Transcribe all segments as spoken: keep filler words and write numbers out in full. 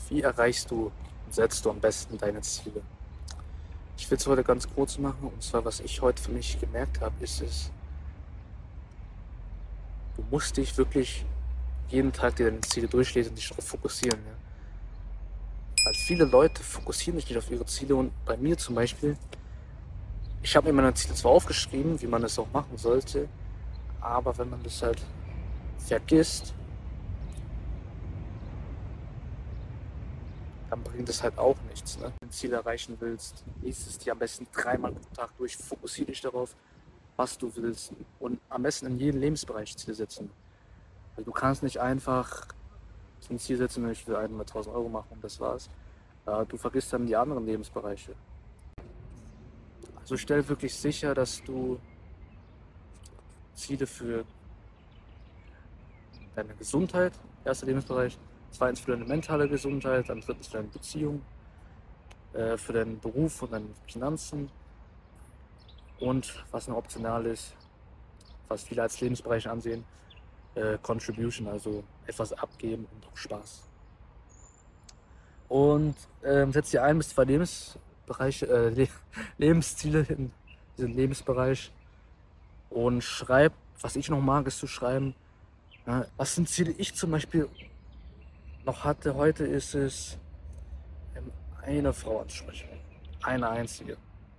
Wie erreichst du und setzt du am besten deine Ziele? Ich will es heute ganz kurz machen, und zwar, was ich heute für mich gemerkt habe, ist es, du musst dich wirklich jeden Tag dir deine Ziele durchlesen und dich darauf fokussieren. Ja? Weil viele Leute fokussieren sich nicht auf ihre Ziele, und bei mir zum Beispiel, ich habe mir meine Ziele zwar aufgeschrieben, wie man es auch machen sollte, aber wenn man das halt vergisst, dann bringt es halt auch nichts. Ne? Wenn du ein Ziel erreichen willst, liest es dir am besten dreimal pro Tag durch, fokussiere dich darauf, was du willst, und am besten in jedem Lebensbereich Ziele setzen. Weil du kannst nicht einfach ein Ziel setzen, ich will hunderttausend Euro machen und das war's. Du vergisst dann die anderen Lebensbereiche. Also stell wirklich sicher, dass du Ziele für deine Gesundheit, erster Lebensbereich, zweitens für deine mentale Gesundheit, dann drittens für deine Beziehung, äh, für deinen Beruf und deine Finanzen, und was noch optional ist, was viele als Lebensbereich ansehen, äh, Contribution, also etwas abgeben und auch Spaß. Und ähm, setz dir ein bis zwei Lebensbereiche, äh, Le Lebensziele in diesem Lebensbereich und schreib, was ich noch mag, ist zu schreiben. Ja, was sind Ziele, ich zum Beispiel noch hatte heute, ist es, ähm, eine Frau anzusprechen. Eine einzige.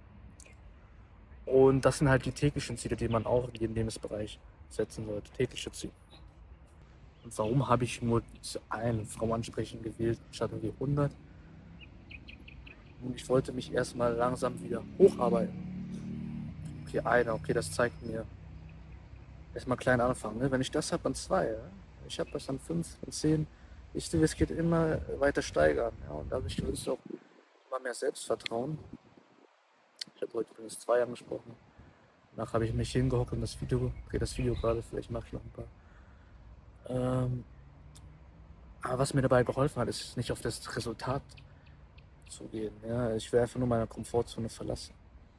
Und das sind halt die täglichen Ziele, die man auch in jedem Lebensbereich setzen sollte. Tägliche Ziele. Und warum habe ich nur diese eine Frau ansprechen gewählt, statt irgendwie hundert? Und ich wollte mich erstmal langsam wieder hocharbeiten. Okay, eine, okay, das zeigt mir, erstmal klein anfangen. Ne? Wenn ich das habe, dann zwei. Ja? Ich habe das dann fünf und zehn. Ich sehe, es geht immer weiter steigern. Ja? Und dadurch wirst du auch immer mehr Selbstvertrauen. Ich habe heute übrigens zwei angesprochen. Danach habe ich mich hingehockt und das Video, okay, das Video gerade, vielleicht mache ich noch ein paar. Ähm, aber was mir dabei geholfen hat, ist nicht auf das Resultat zu gehen. Ja? Ich will einfach nur meine Komfortzone verlassen.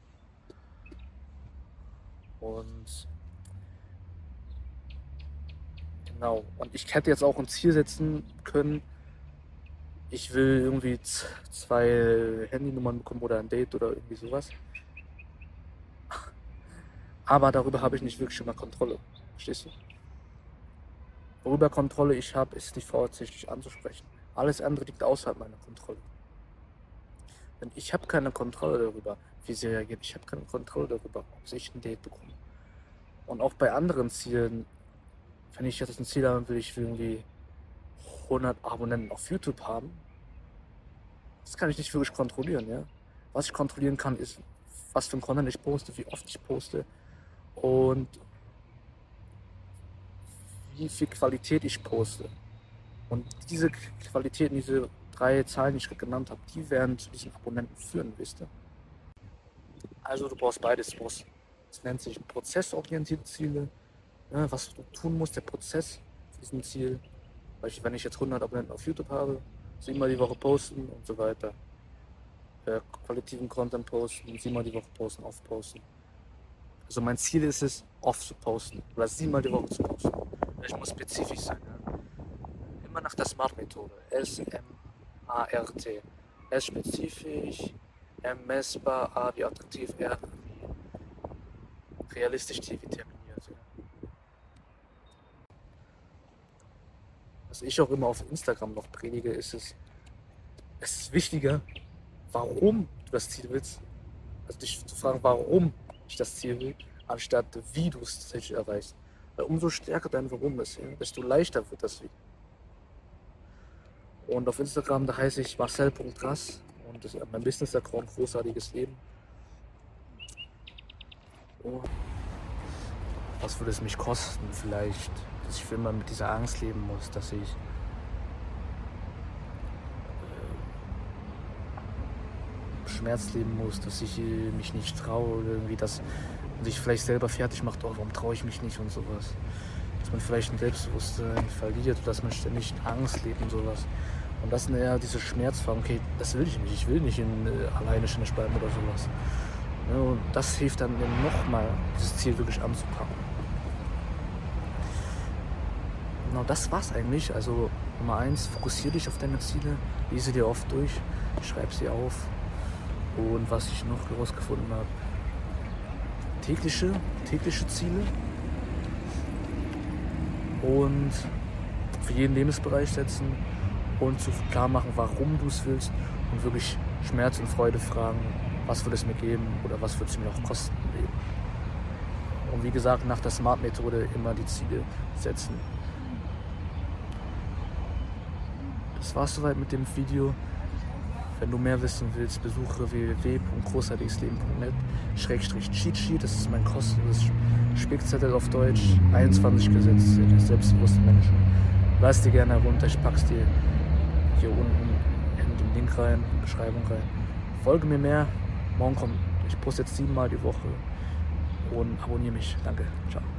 Und genau. Und ich hätte jetzt auch ein Ziel setzen können. Ich will irgendwie zwei Handynummern bekommen oder ein Date oder irgendwie sowas. Aber darüber habe ich nicht wirklich immer Kontrolle. Verstehst du? Worüber Kontrolle ich habe, ist die Frau tatsächlich anzusprechen. Alles andere liegt außerhalb meiner Kontrolle. Denn ich habe keine Kontrolle darüber, wie sie reagiert. Ich habe keine Kontrolle darüber, ob ich ein Date bekomme. Und auch bei anderen Zielen, wenn ich jetzt ein Ziel haben will, ich will irgendwie hundert Abonnenten auf YouTube haben, das kann ich nicht wirklich kontrollieren. Ja? Was ich kontrollieren kann, ist, was für ein Content ich poste, wie oft ich poste und wie viel Qualität ich poste. Und diese Qualitäten, diese drei Zahlen, die ich genannt habe, die werden zu diesen Abonnenten führen, wisst ihr? Also du brauchst beides. Du brauchst, das nennt sich prozessorientierte Ziele, ja, was du tun musst, der Prozess für diesen Ziel. Beispiel, wenn ich jetzt hundert Abonnenten auf YouTube habe, siebenmal die Woche posten und so weiter. Äh, qualitativen Content posten, siebenmal die Woche posten, oft posten. Also mein Ziel ist es, oft zu posten oder siebenmal die Woche zu posten. Ich muss spezifisch sein. Ja? Immer nach der SMART-Methode. S M A R T. S spezifisch, M messbar, A wie attraktiv, R wie realistisch, T wie terminiert. Ja? Was ich auch immer auf Instagram noch predige, ist es, es ist wichtiger, warum du das Ziel willst. Also dich zu fragen, warum ich das Ziel will, anstatt wie du es tatsächlich erreichst. Weil umso stärker dein Warum ist, ja, desto leichter wird das Wie. Und auf Instagram, da heiße ich marcel punkt ras und das ist mein Business-Account, großartiges Leben. Oh. Was würde es mich kosten vielleicht, dass ich für immer mit dieser Angst leben muss, dass ich Schmerz leben muss, dass ich mich nicht traue, irgendwie, dass man sich vielleicht selber fertig macht, oh, warum traue ich mich nicht und sowas. Dass man vielleicht ein Selbstbewusstsein verliert, dass man ständig Angst lebt und sowas. Und das sind eher diese Schmerzfragen, okay, das will ich nicht, ich will nicht in, äh, alleine ständig bleiben oder sowas. Ja, und das hilft dann nochmal, dieses Ziel wirklich anzupacken. Genau, das war's eigentlich. Also Nummer eins, fokussiere dich auf deine Ziele, lese dir oft durch, schreib sie auf. Und was ich noch herausgefunden habe, tägliche, tägliche Ziele und für jeden Lebensbereich setzen und zu klar machen, warum du es willst und wirklich Schmerz und Freude fragen, was würde es mir geben oder was würde es mir auch kosten im Leben. Und wie gesagt, nach der Smart-Methode immer die Ziele setzen. Das war's soweit mit dem Video. Wenn du mehr wissen willst, besuche w w w punkt großartiges leben punkt net Schrägstrich Cheat Sheet. Das ist mein kostenloses Spickzettel auf Deutsch. einundzwanzig Gesetze des selbstbewussten Menschen. Lass dir gerne herunter, ich pack's dir hier unten in den Link rein, Beschreibung rein. Folge mir mehr. Morgen kommt, ich poste jetzt siebenmal die Woche und abonniere mich. Danke. Ciao.